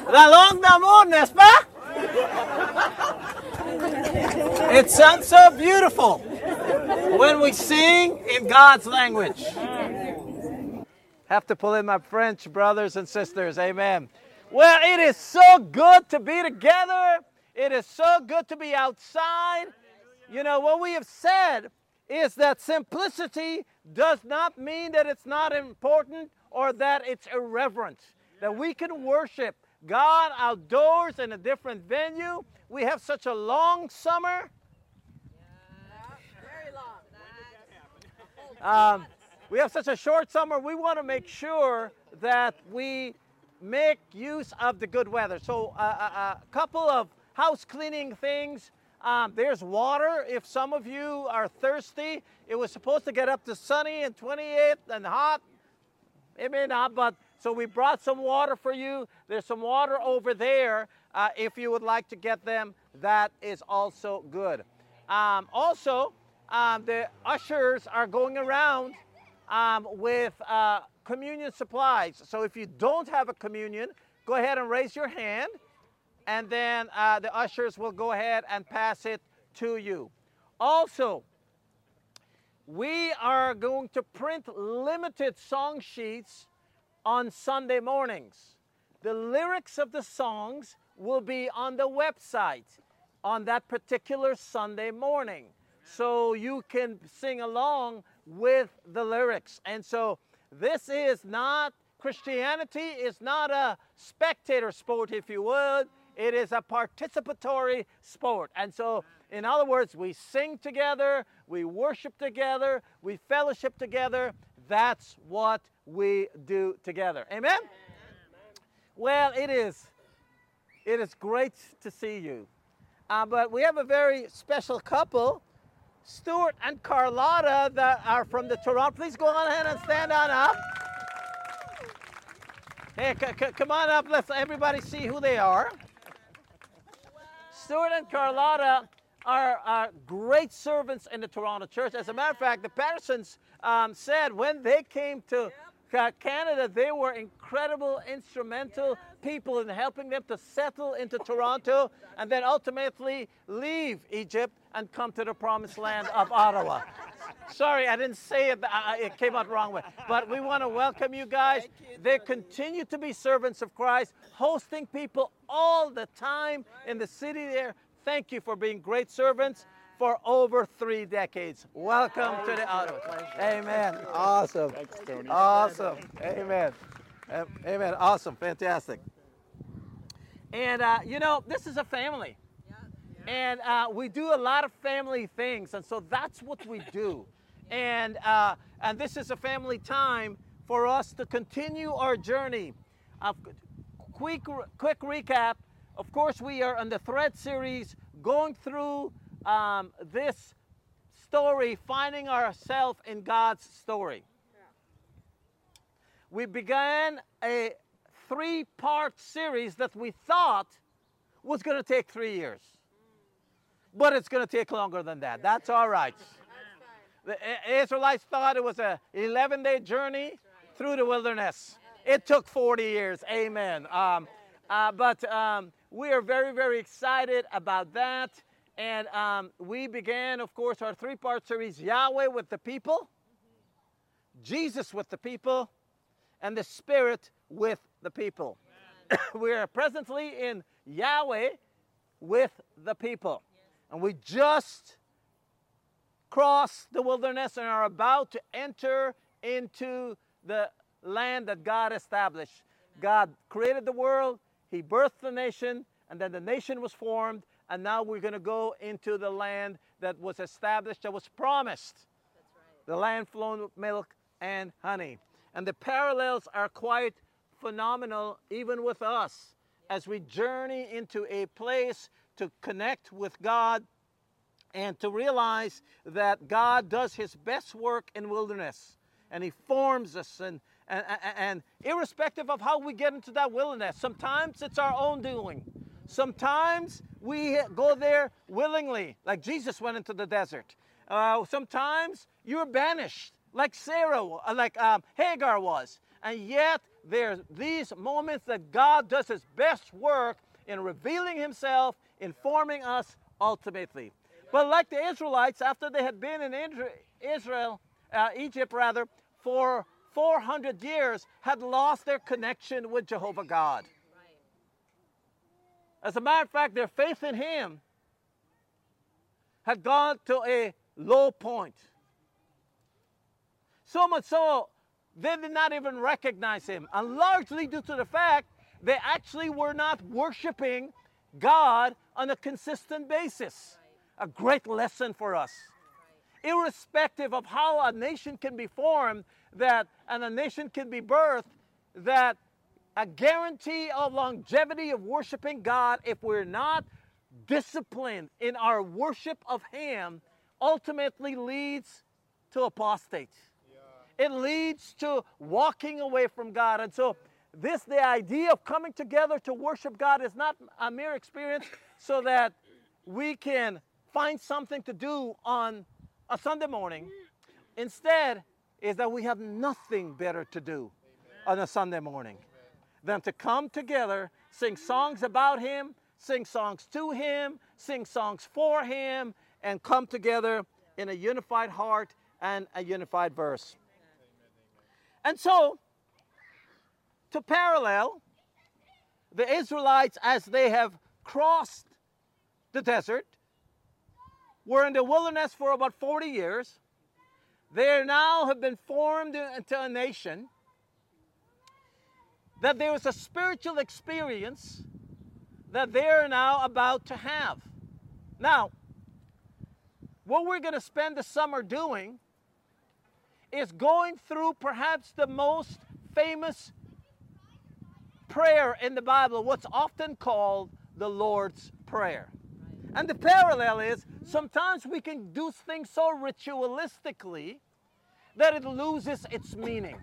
La langue d'amour, n'est-ce pas? It sounds so beautiful when we sing in God's language. Have to pull in my French brothers and sisters. Amen. Well, it is so good to be together. It is so good to be outside. You know, what we have said is that simplicity does not mean that it's not important or that it's irreverent. That we can worship God outdoors in a different venue. We have such a long summer. Very long. We have such a short summer. We want to make sure that we make use of the good weather. So a couple of house cleaning things. There's water if some of you are thirsty. It was supposed to get up to sunny and 28 and hot. It may not, but so we brought some water for you. There's some water over there. If you would like to get them, that is also good. Also, the ushers are going around with communion supplies. So if you don't have a communion, go ahead and raise your hand, and then the ushers will go ahead and pass it to you. Also, we are going to print limited song sheets on Sunday mornings. The lyrics of the songs will be on the website on that particular Sunday morning. So you can sing along with the lyrics. And so this is not, Christianity is not a spectator sport, if you would. It is a participatory sport. And so, in other words, we sing together, we worship together, we fellowship together. That's what we do together. Amen? Well, it is great to see you. But we have a very special couple, Stuart and Carlotta, that are from the Toronto. Please go on ahead and stand on up. Hey, come on up. Let's everybody see who they are. Stuart and Carlotta are great servants in the Toronto church. As a matter of fact, the Pattersons said when they came to Canada, they were incredible, instrumental people in helping them to settle into Toronto and then ultimately leave Egypt and come to the promised land of Ottawa. Sorry, I didn't say it. It came out wrong way. But we want to welcome you guys. They continue to be servants of Christ, hosting people all the time in the city there. Thank you for being great servants for over 3 decades. Welcome to the Ottawa. Amen. Awesome. Thanks, Tony. Awesome. Amen. Amen. Awesome. Fantastic. And, you know, this is a family. And we do a lot of family things. And so that's what we do. And this is a family time for us to continue our journey. Quick recap. Of course, we are on the Thread series going through this story, finding ourselves in God's story. We began a 3-part series that we thought was going to take 3 years. But it's going to take longer than that. That's all right. The Israelites thought it was an 11-day journey through the wilderness. It took 40 years. Amen. But we are very, very excited about that. And we began, of course, our 3-part series, Yahweh with the people, Jesus with the people, and the Spirit with the people. We are presently in Yahweh with the people. And we just crossed the wilderness and are about to enter into the land that God established. God created the world, He birthed the nation, and then the nation was formed, and now we're going to go into the land that was established, that was promised. That's right. The land flowing with milk and honey. And the parallels are quite phenomenal, even with us, as we journey into a place to connect with God and to realize that God does His best work in wilderness, and He forms us, and irrespective of how we get into that wilderness, sometimes it's our own doing. Sometimes we go there willingly, like Jesus went into the desert. Sometimes you're banished, like Sarah, like Hagar was, and yet there's these moments that God does his best work in revealing himself, informing us ultimately. But like the Israelites, after they had been in Egypt for 400 years, had lost their connection with Jehovah God. As a matter of fact, their faith in him had gone to a low point. So much so, they did not even recognize him. And largely due to the fact they actually were not worshiping God on a consistent basis. A great lesson for us. Irrespective of how a nation can be formed and a nation can be birthed, that a guarantee of longevity of worshiping God, if we're not disciplined in our worship of him, ultimately leads to apostate. It leads to walking away from God. And so the idea of coming together to worship God is not a mere experience so that we can find something to do on a Sunday morning. Instead, is that we have nothing better to do on a Sunday morning than to come together, sing songs about him, sing songs to him, sing songs for him, and come together in a unified heart and a unified verse. And so, to parallel the Israelites as they have crossed the desert, were in the wilderness for about 40 years. They now have been formed into a nation. That there is a spiritual experience that they're now about to have. Now, what we're going to spend the summer doing is going through perhaps the most famous prayer in the Bible, what's often called the Lord's Prayer. And the parallel is sometimes we can do things so ritualistically that it loses its meaning.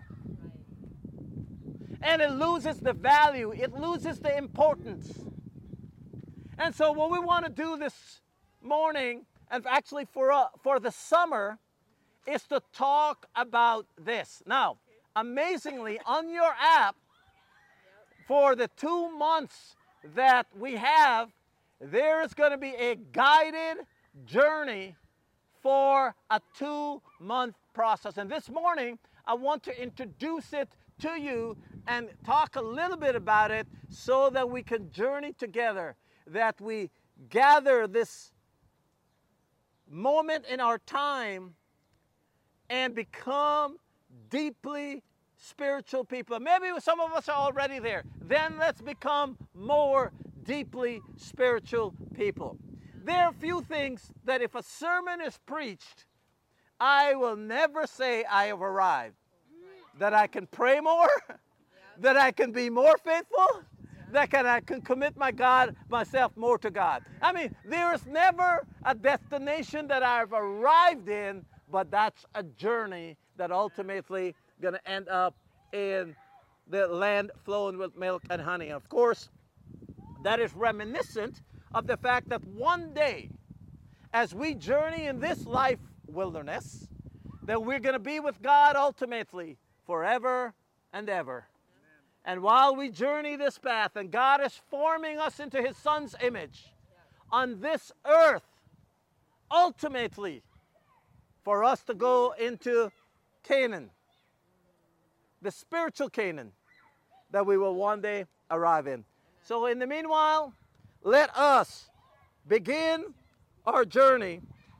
And it loses the value, it loses the importance. And so what we want to do this morning, and actually for the summer, is to talk about this. Now, amazingly, on your app, for the 2 months that we have, there is going to be a guided journey for a 2-month process. And this morning, I want to introduce it to you and talk a little bit about it so that we can journey together, that we gather this moment in our time and become deeply spiritual people. Maybe some of us are already there. Then let's become more deeply spiritual people. There are a few things that if a sermon is preached, I will never say I have arrived. That I can pray more, that I can be more faithful, that I can commit myself more to God. I mean, there is never a destination that I've arrived in, but that's a journey that ultimately going to end up in the land flowing with milk and honey. Of course, that is reminiscent of the fact that one day, as we journey in this life wilderness, that we're going to be with God ultimately forever and ever. And while we journey this path, and God is forming us into his Son's image on this earth, ultimately, for us to go into Canaan, the spiritual Canaan that we will one day arrive in. So in the meanwhile, let us begin our journey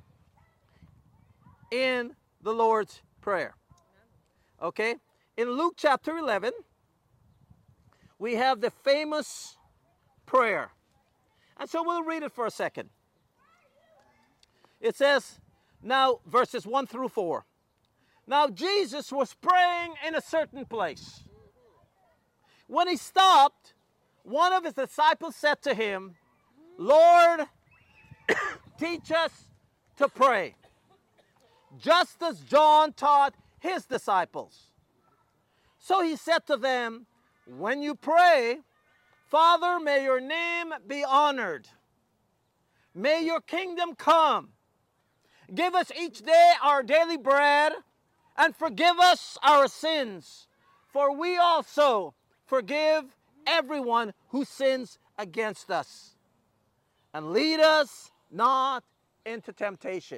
in the Lord's Prayer. Okay? In Luke chapter 11, we have the famous prayer. And so we'll read it for a second. It says, now verses 1 through 4. Now Jesus was praying in a certain place. When he stopped, one of his disciples said to him, Lord, teach us to pray, just as John taught his disciples. So he said to them, when you pray, Father, may your name be honored. May your kingdom come. Give us each day our daily bread, and forgive us our sins, For we also forgive everyone who sins against us. And lead us not into temptation.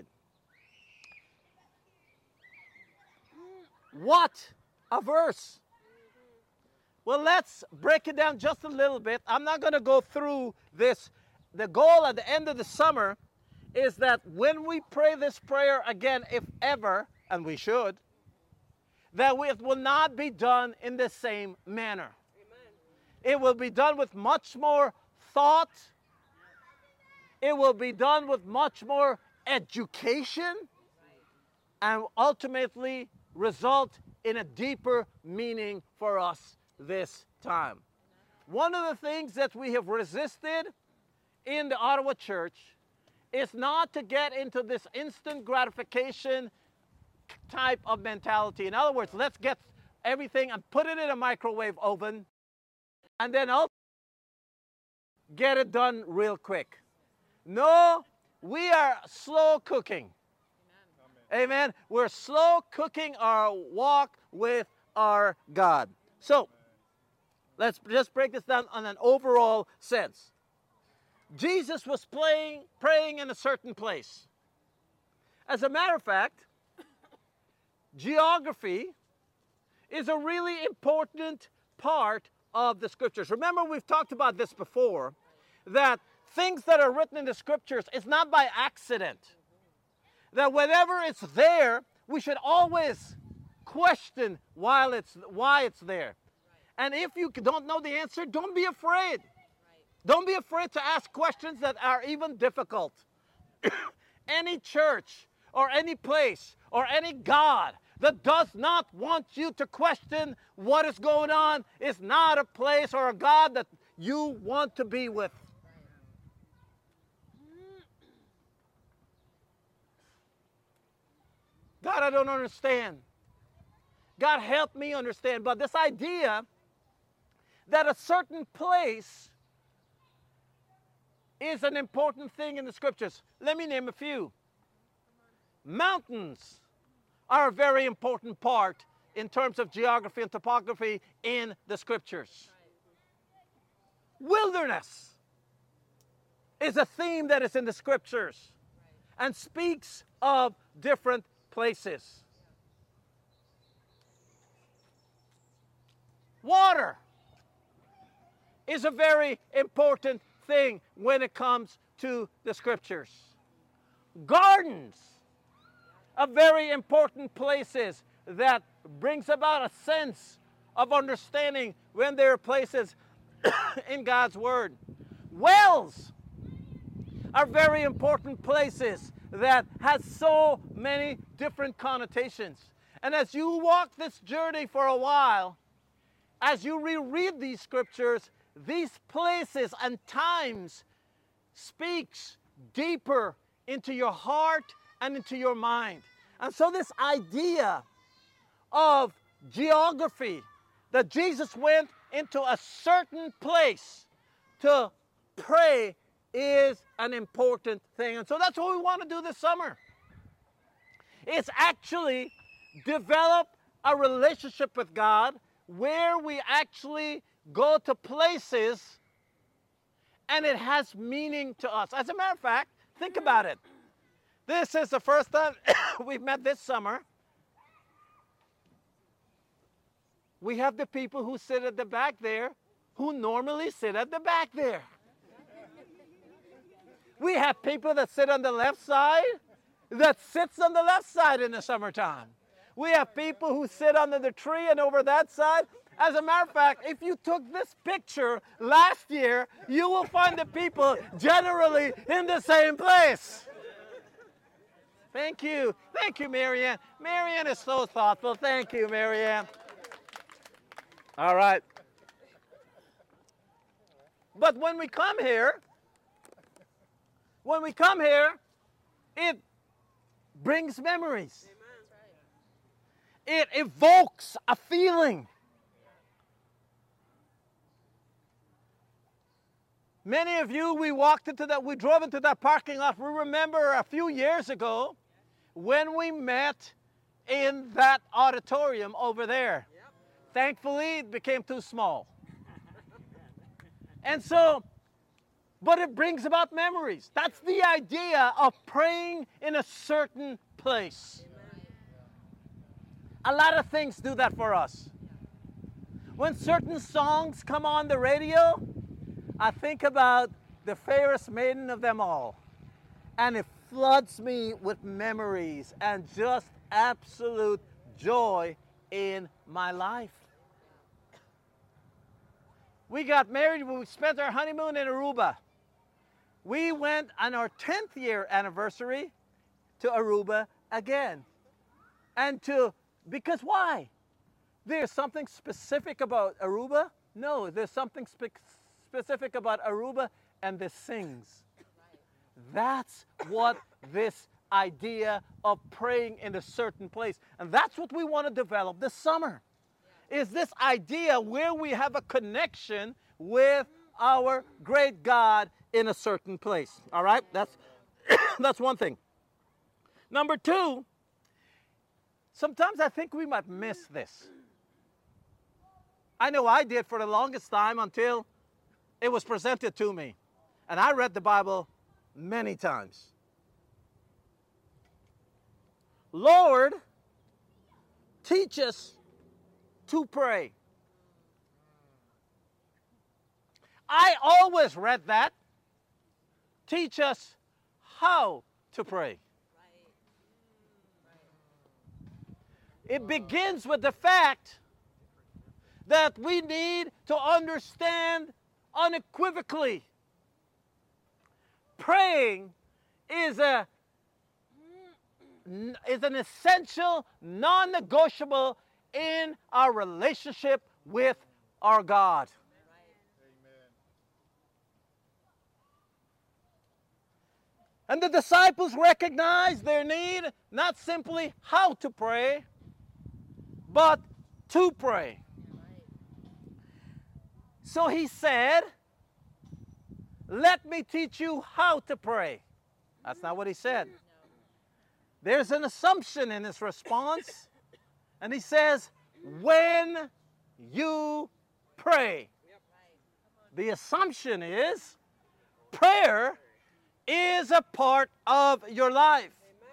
What a verse. Well, let's break it down just a little bit. I'm not going to go through this. The goal at the end of the summer is that when we pray this prayer again, if ever, and we should, that it will not be done in the same manner. Amen. It will be done with much more thought. It will be done with much more education, and ultimately result in a deeper meaning for us this time. One of the things that we have resisted in the Ottawa church is not to get into this instant gratification type of mentality. In other words, let's get everything and put it in a microwave oven and then I'll get it done real quick. No, we are slow cooking. Amen. Amen. We're slow cooking our walk with our God. So, let's just break this down on an overall sense. Jesus was praying in a certain place. As a matter of fact, geography is a really important part of the scriptures. Remember, we've talked about this before, that things that are written in the scriptures is not by accident. That whenever it's there, we should always question why it's there. And if you don't know the answer, don't be afraid. Don't be afraid to ask questions that are even difficult. Any church or any place or any God that does not want you to question what is going on is not a place or a God that you want to be with. God, I don't understand. God, help me understand. But this idea that a certain place is an important thing in the scriptures. Let me name a few. Mountains are a very important part in terms of geography and topography in the scriptures. Wilderness is a theme that is in the scriptures and speaks of different places. Water is a very important thing when it comes to the scriptures. Gardens are very important places that brings about a sense of understanding when there are places in God's Word. Wells are very important places that has so many different connotations. And as you walk this journey for a while, as you reread these scriptures, these places and times speaks deeper into your heart and into your mind. And so this idea of geography, that Jesus went into a certain place to pray, is an important thing. And so that's what we want to do this summer. It's actually develop a relationship with God where we actually go to places and it has meaning to us. As a matter of fact, think about it. This is the first time we've met this summer. We have the people who sit at the back there who normally sit at the back there. We have people that sit on the left side that sits on the left side in the summertime. We have people who sit under the tree and over that side. As a matter of fact, if you took this picture last year, you will find the people generally in the same place. Thank you. Thank you, Marianne. Marianne is so thoughtful. Thank you, Marianne. All right. But when we come here, it brings memories. It evokes a feeling. Many of you, we drove into that parking lot. We remember a few years ago when we met in that auditorium over there. Yep. Thankfully, it became too small. And so, but it brings about memories. That's the idea of praying in a certain place. A lot of things do that for us. When certain songs come on the radio, I think about the fairest maiden of them all. And it floods me with memories and just absolute joy in my life. We got married when we spent our honeymoon in Aruba. We went on our 10th year anniversary to Aruba again. Because why? There's something specific about Aruba? No, there's something specific about Aruba, and this sings. That's what this idea of praying in a certain place. And that's what we want to develop this summer. Is this idea where we have a connection with our great God in a certain place. All right? That's one thing. Number two, sometimes I think we might miss this. I know I did for the longest time until it was presented to me. And I read the Bible many times. Lord, teach us to pray. I always read that. Teach us how to pray. It begins with the fact that we need to understand unequivocally. Praying is an essential, non-negotiable in our relationship with our God. And the disciples recognized their need, not simply how to pray, but to pray. So he said, let me teach you how to pray. That's not what he said. There's an assumption in his response. And he says, when you pray. The assumption is prayer is a part of your life.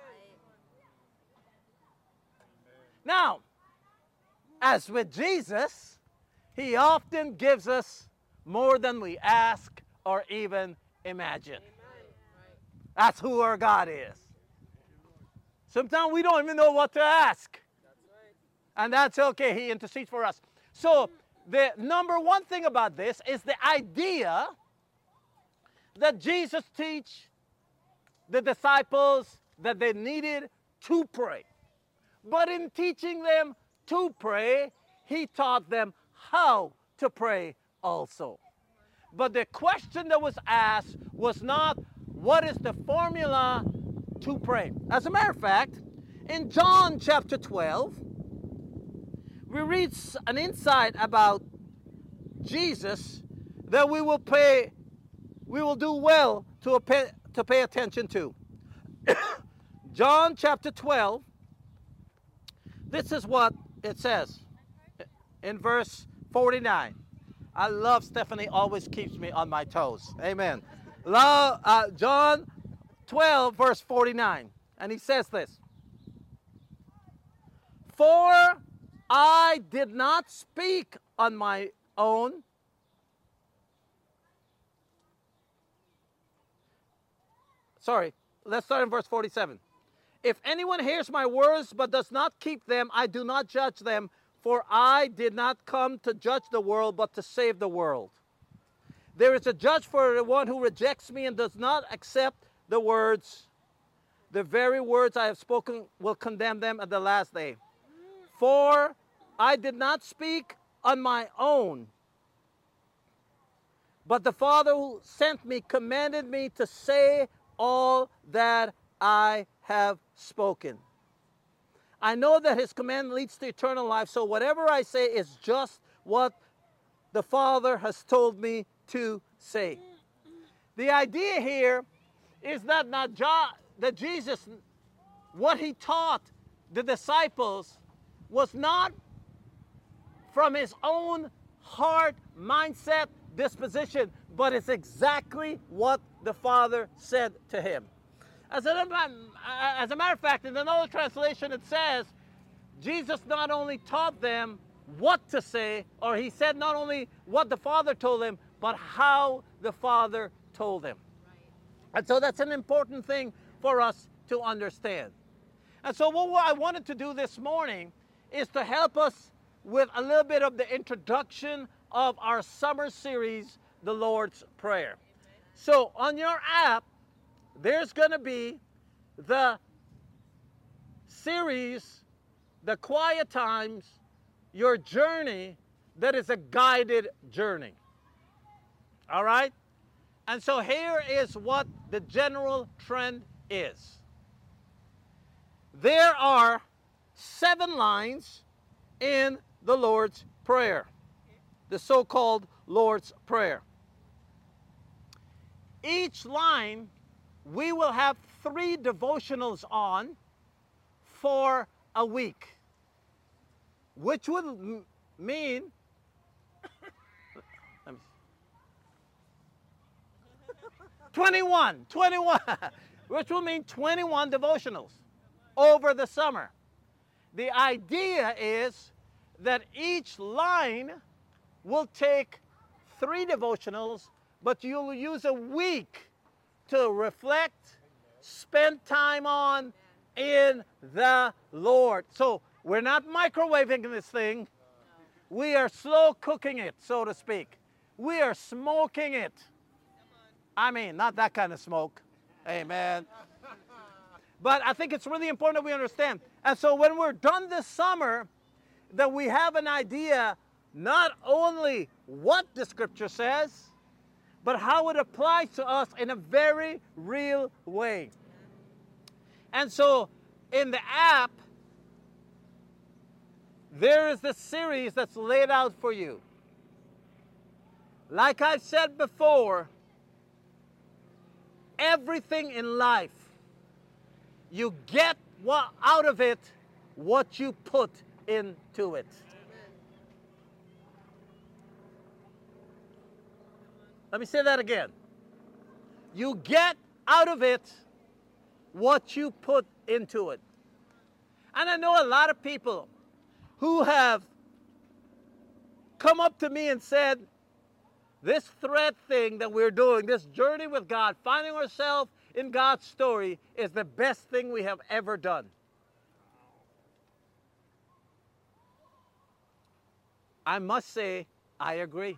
Now, as with Jesus, he often gives us more than we ask or even imagine. That's who our God is. Sometimes we don't even know what to ask. And that's okay. He intercedes for us. So the number one thing about this is the idea that Jesus teach the disciples that they needed to pray. But in teaching them to pray, he taught them how to pray also. But the question that was asked was not, what is the formula to pray? As a matter of fact, in John chapter 12, we read an insight about Jesus that we will do well to pay attention to. John chapter 12, this is what it says in verse 49. I love Stephanie, always keeps me on my toes. Amen. John 12, verse 49. And he says this. For I did not speak on my own. Sorry, let's start in verse 47. If anyone hears my words but does not keep them, I do not judge them, for I did not come to judge the world, but to save the world. There is a judge for the one who rejects me and does not accept the words. The very words I have spoken will condemn them at the last day. For I did not speak on my own, but the Father who sent me commanded me to say all that I have spoken. I know that his command leads to eternal life, so whatever I say is just what the Father has told me to say. The idea here is that that Jesus, what he taught the disciples was not from his own heart, mindset, disposition, but it's exactly what the Father said to him. As a matter of fact, in another translation it says, Jesus not only taught them what to say, or he said not only what the Father told him, but how the Father told him. And so that's an important thing for us to understand. And so what I wanted to do this morning is to help us with a little bit of the introduction of our summer series, The Lord's Prayer. So on your app, there's going to be the series, The Quiet Times, Your Journey, that is a guided journey. All right? And so here is what the general trend is. There are 7 lines in the Lord's Prayer, the so-called Lord's Prayer. Each line we will have 3 devotionals on for a week, which would mean 21, which will mean 21 devotionals over the summer. The idea is that each line will take 3 devotionals, but you'll use a week to reflect, spend time on in the Lord. So we're not microwaving this thing. We are slow cooking it, so to speak. We are smoking it. I mean, not that kind of smoke. Amen. But I think it's really important that we understand. And so when we're done this summer, that we have an idea not only what the Scripture says, but how it applies to us in a very real way. And so in the app, there is this series that's laid out for you. Like I've said before, everything in life, you get out of it what you put into it. Let me say that again. You get out of it what you put into it. And I know a lot of people who have come up to me and said, this thread thing that we're doing, this journey with God, finding ourselves in God's story, is the best thing we have ever done. I must say, I agree.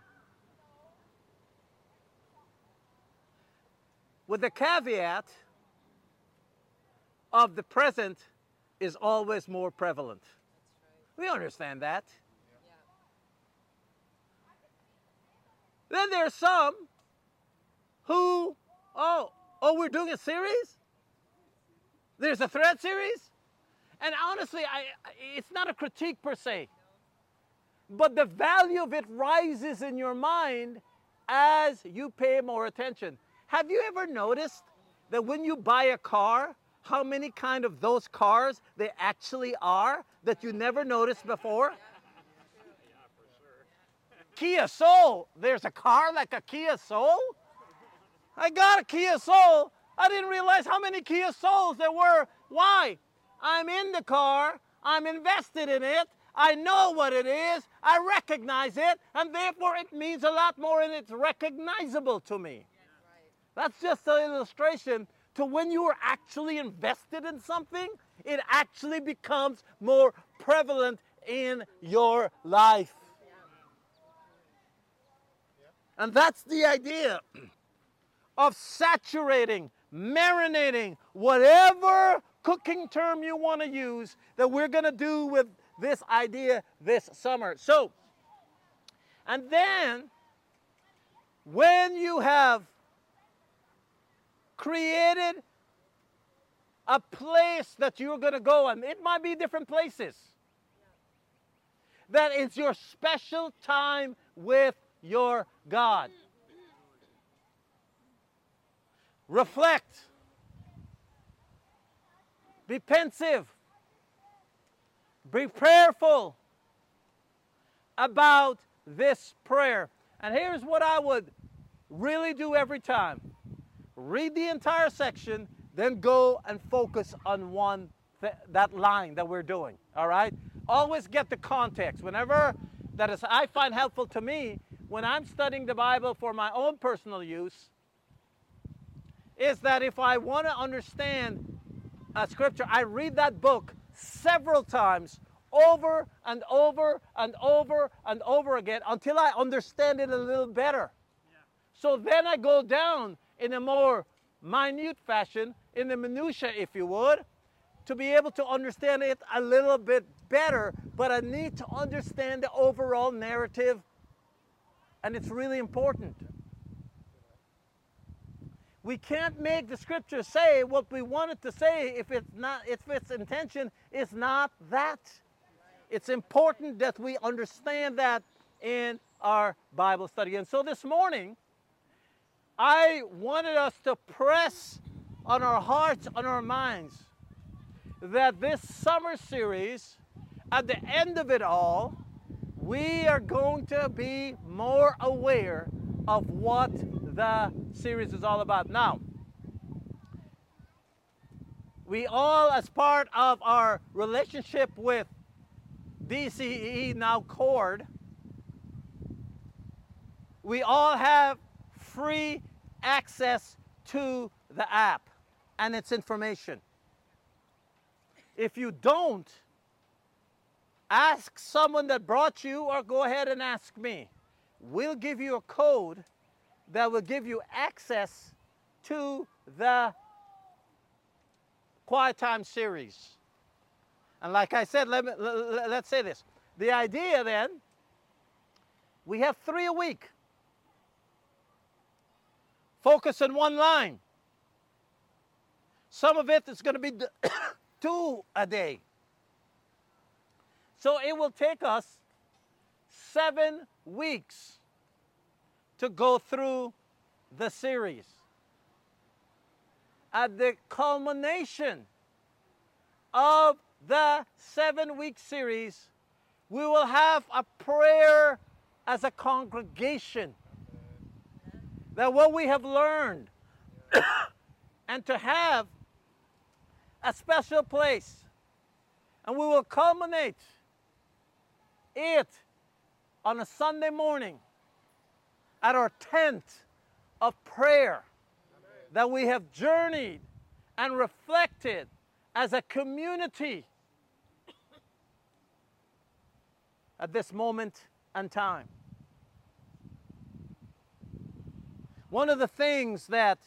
With the caveat of the present is always more prevalent. We understand that. Then there's some who, we're doing a series? There's a thread series? And honestly, it's not a critique per se. But the value of it rises in your mind as you pay more attention. Have you ever noticed that when you buy a car, how many kind of those cars they actually are that you never noticed before? Kia Soul. There's a car like a Kia Soul? I got a Kia Soul. I didn't realize how many Kia Souls there were. Why? I'm in the car. I'm invested in it. I know what it is. I recognize it. And therefore it means a lot more and it's recognizable to me. That's just an illustration to when you are actually invested in something, it actually becomes more prevalent in your life. And that's the idea of saturating, marinating, whatever cooking term you want to use, that we're going to do with this idea this summer. So, and then when you have created a place that you're going to go, and it might be different places, that it's your special time with your God. Reflect. Be pensive. Be prayerful. about this prayer. And here's what I would really do every time. Read the entire section, then go and focus on that line that we're doing, all right? Always get the context. Whenever that is, I find helpful to me when I'm studying the Bible for my own personal use, is that if I want to understand a scripture, I read that book several times, over and over and over and over again, until I understand it a little better. Yeah. So then I go down in a more minute fashion, in the minutia, if you would, to be able to understand it a little bit better, but I need to understand the overall narrative, and it's really important. We can't make the scripture say what we want it to say if its intention is not that. It's important that we understand that in our Bible study. And so this morning, I wanted us to press on our hearts, on our minds, that this summer series, at the end of it all, we are going to be more aware of what the series is all about. Now, we all, as part of our relationship with DCE, now Cord, we all have free access to the app and its information. If you don't, ask someone that brought you, or go ahead and ask me. We'll give you a code that will give you access to the Quiet Time series. And like I said, let's say this. The idea then, we have 3 a week. Focus on one line. Some of it is going to be 2 a day. So it will take us 7 weeks to go through the series. At the culmination of the 7-week series, we will have a prayer as a congregation. That what we have learned and to have a special place. And we will culminate it on a Sunday morning at our tent of prayer. Amen. That we have journeyed and reflected as a community at this moment and time. One of the things that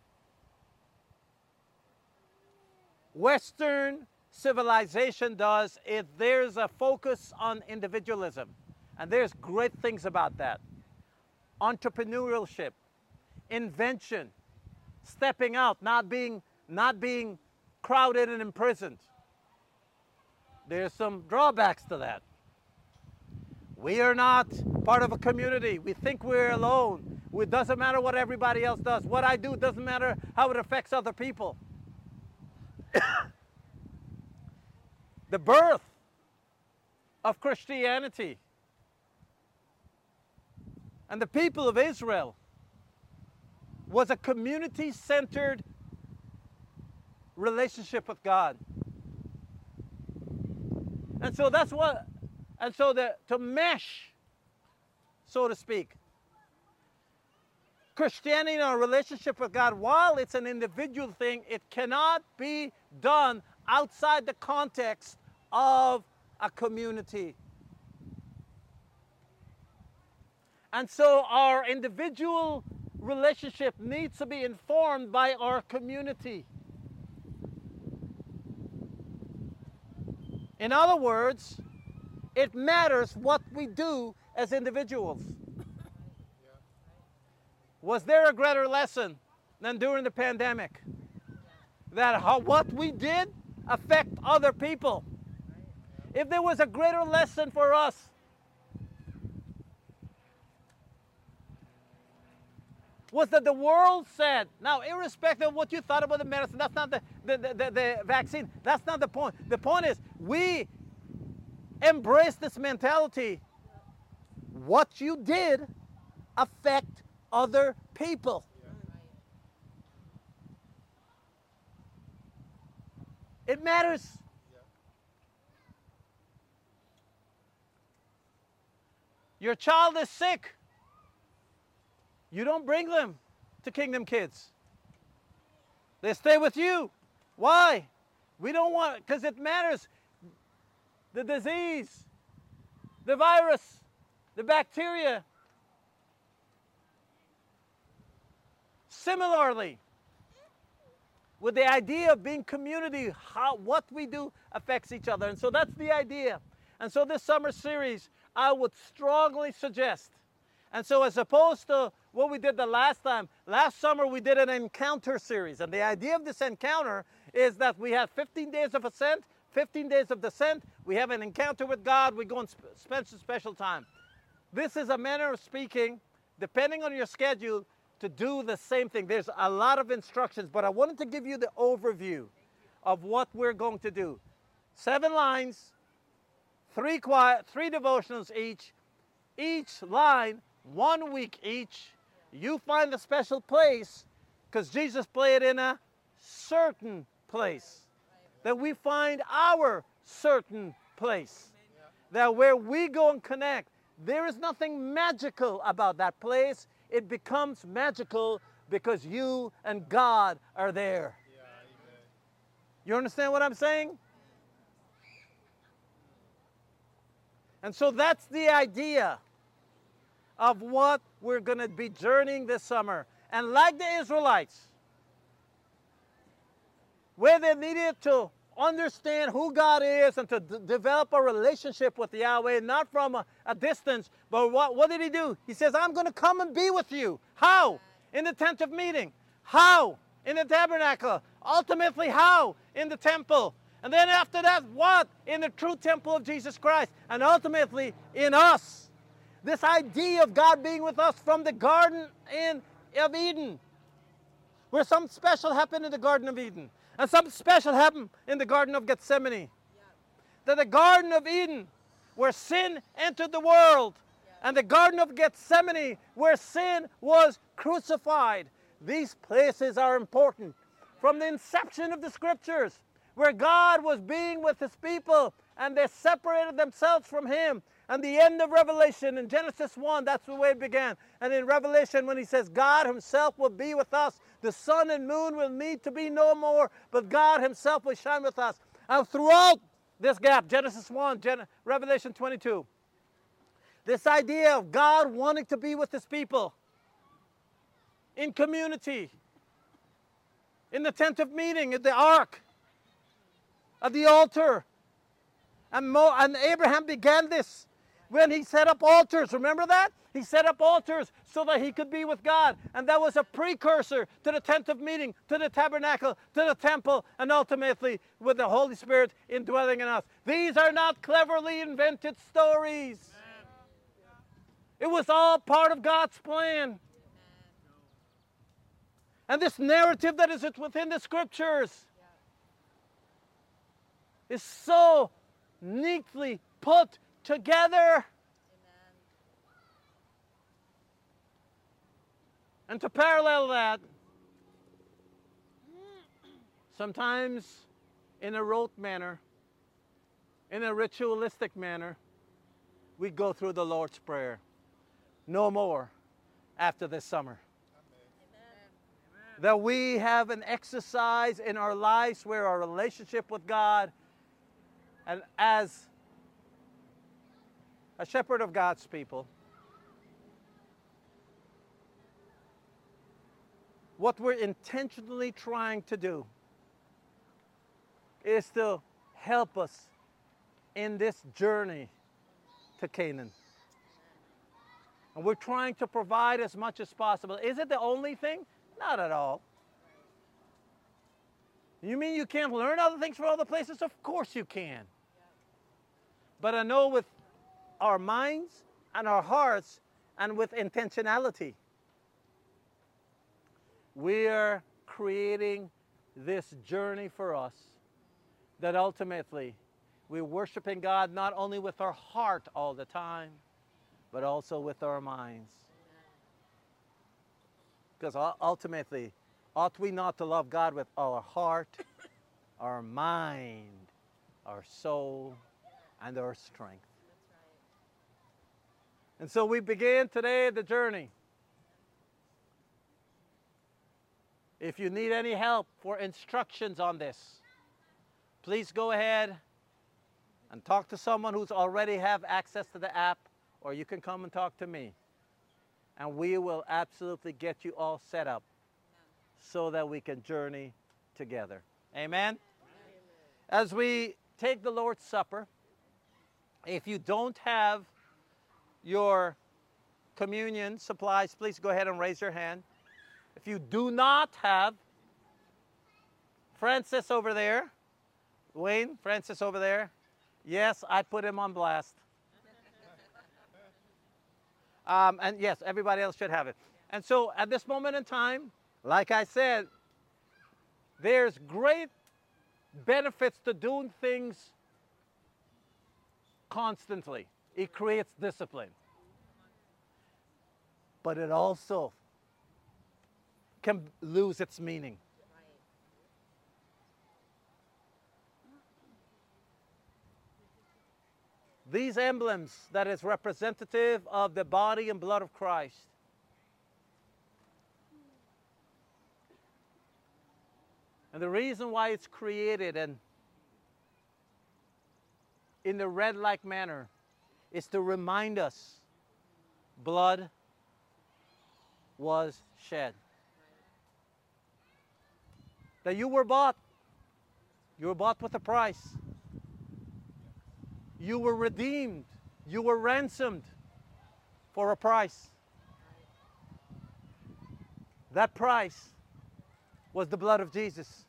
Western civilization does is there's a focus on individualism. And there's great things about that. Entrepreneurship, invention, stepping out, not being crowded and imprisoned. There's some drawbacks to that. We are not part of a community. We think we're alone. It doesn't matter what everybody else does. What I do doesn't matter how it affects other people. The birth of Christianity and the people of Israel was a community-centered relationship with God. And so that's what, and so to mesh, so to speak, Christianity and our relationship with God, while it's an individual thing, it cannot be done outside the context of a community. And so our individual relationship needs to be informed by our community. In other words, it matters what we do as individuals. Was there a greater lesson than during the pandemic? That what we did affect other people. If there was a greater lesson for us, was that the world said, now irrespective of what you thought about the medicine, that's not the vaccine, that's not the point. The point is we embrace this mentality what you did affect other people. It matters. Your child is sick. You don't bring them to Kingdom Kids. They stay with you. Why? We don't want, because it matters. The disease, the virus, the bacteria. Similarly, with the idea of being community, what we do affects each other. And so that's the idea. And so this summer series, I would strongly suggest. And so as opposed to what we did the last summer we did an encounter series. And the idea of this encounter is that we have 15 days of ascent, 15 days of descent. We have an encounter with God. We go and spend some special time. This is a manner of speaking, depending on your schedule, to do the same thing. There's a lot of instructions, but I wanted to give you the overview of what we're going to do. 7 lines, 3 devotionals each. Each line, 1 week each. You find a special place, because Jesus played in a certain place. That we find our certain place. That where we go and connect, there is nothing magical about that place. It becomes magical because you and God are there. You understand what I'm saying? And so that's the idea of what we're going to be journeying this summer. And like the Israelites, where they needed to understand who God is and to develop a relationship with Yahweh, not from a distance, but what did he do? He says, I'm going to come and be with you. How? In the tent of meeting. How? In the tabernacle. Ultimately, how? In the temple. And then after that, what? In the true temple of Jesus Christ. And ultimately, in us. This idea of God being with us from the Garden of Eden, where something special happened in the Garden of Eden. And something special happened in the Garden of Gethsemane. Yeah. That the Garden of Eden, where sin entered the world, and the Garden of Gethsemane, where sin was crucified. These places are important. From the inception of the Scriptures, where God was being with His people, and they separated themselves from Him. And the end of Revelation, in Genesis 1, that's the way it began. And in Revelation, when He says God Himself will be with us, the sun and moon will need to be no more, but God Himself will shine with us. And throughout this gap, Genesis 1, Revelation 22, this idea of God wanting to be with His people in community, in the tent of meeting, at the ark, at the altar. And Abraham began this when he set up altars. Remember that? He set up altars so that he could be with God. And that was a precursor to the tent of meeting, to the tabernacle, to the temple, and ultimately with the Holy Spirit indwelling in us. These are not cleverly invented stories. It was all part of God's plan. And this narrative that is within the Scriptures is so neatly put together. Amen. And to parallel that, sometimes in a rote manner, in a ritualistic manner, we go through the Lord's Prayer. No more after this summer. Amen. That we have an exercise in our lives where our relationship with God, and as a shepherd of God's people, what we're intentionally trying to do is to help us in this journey to Canaan. And we're trying to provide as much as possible. Is it the only thing? Not at all. You mean you can't learn other things from other places? Of course you can. But I know with our minds and our hearts and with intentionality, we are creating this journey for us that ultimately we're worshiping God not only with our heart all the time, but also with our minds. Because ultimately, ought we not to love God with our heart, our mind, our soul, and our strength? And so we begin today the journey. If you need any help for instructions on this, please go ahead and talk to someone who's already have access to the app, or you can come and talk to me. And we will absolutely get you all set up so that we can journey together. Amen? As we take the Lord's Supper, if you don't have your communion supplies, please go ahead and raise your hand. If you do not have, Francis over there, Wayne, Francis over there, yes, I put him on blast. And yes, everybody else should have it. And so at this moment in time, like I said, there's great benefits to doing things constantly. It creates discipline. But it also can lose its meaning. These emblems that is representative of the body and blood of Christ and the reason why it's created and in the red-like manner is to remind us blood was shed. That you were bought. You were bought with a price. You were redeemed. You were ransomed for a price. That price was the blood of Jesus.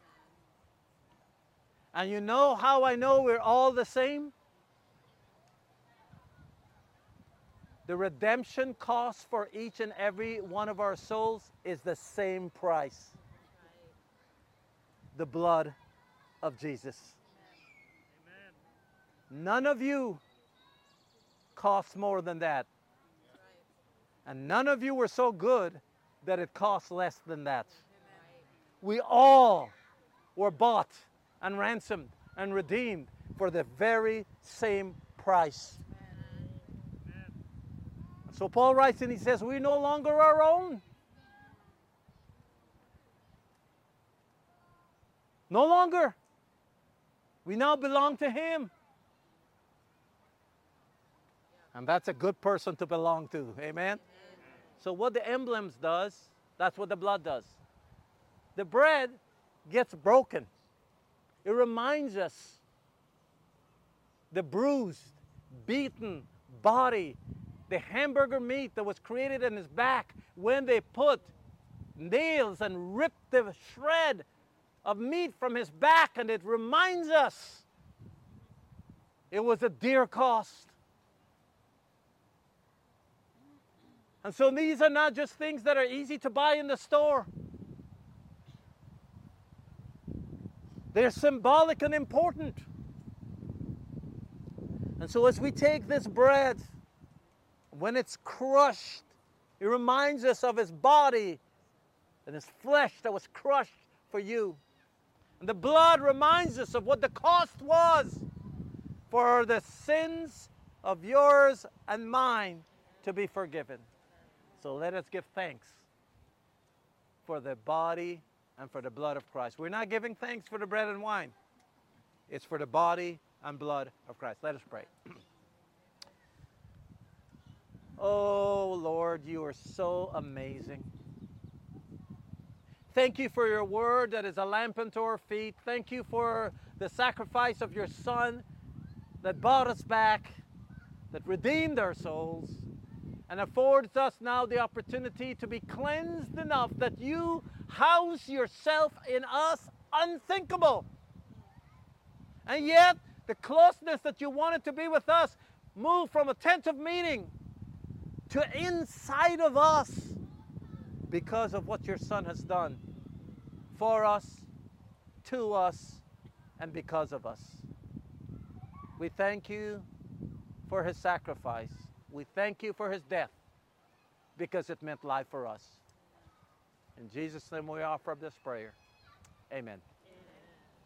And you know how I know we're all the same? The redemption cost for each and every one of our souls is the same price. The blood of Jesus. None of you cost more than that. And none of you were so good that it cost less than that. We all were bought and ransomed and redeemed for the very same price. So Paul writes and he says, we're no longer our own. No longer. We now belong to him. And that's a good person to belong to. Amen? So what the emblems does, that's what the blood does. The bread gets broken. It reminds us the bruised, beaten body, the hamburger meat that was created in his back when they put nails and ripped the shred of meat from his back, and it reminds us it was a dear cost. And so these are not just things that are easy to buy in the store. They're symbolic and important. And so as we take this bread, when it's crushed, it reminds us of his body and his flesh that was crushed for you. And the blood reminds us of what the cost was for the sins of yours and mine to be forgiven. So let us give thanks for the body and for the blood of Christ. We're not giving thanks for the bread and wine. It's for the body and blood of Christ. Let us pray. Oh, Lord, you are so amazing. Thank you for your word that is a lamp unto our feet. Thank you for the sacrifice of your Son that bought us back, that redeemed our souls, and affords us now the opportunity to be cleansed enough that you house yourself in us, unthinkable. And yet, the closeness that you wanted to be with us moved from a tent of meeting to inside of us because of what your Son has done for us, to us, and because of us. We thank you for his sacrifice. We thank you for his death because it meant life for us. In Jesus' name we offer up this prayer. Amen.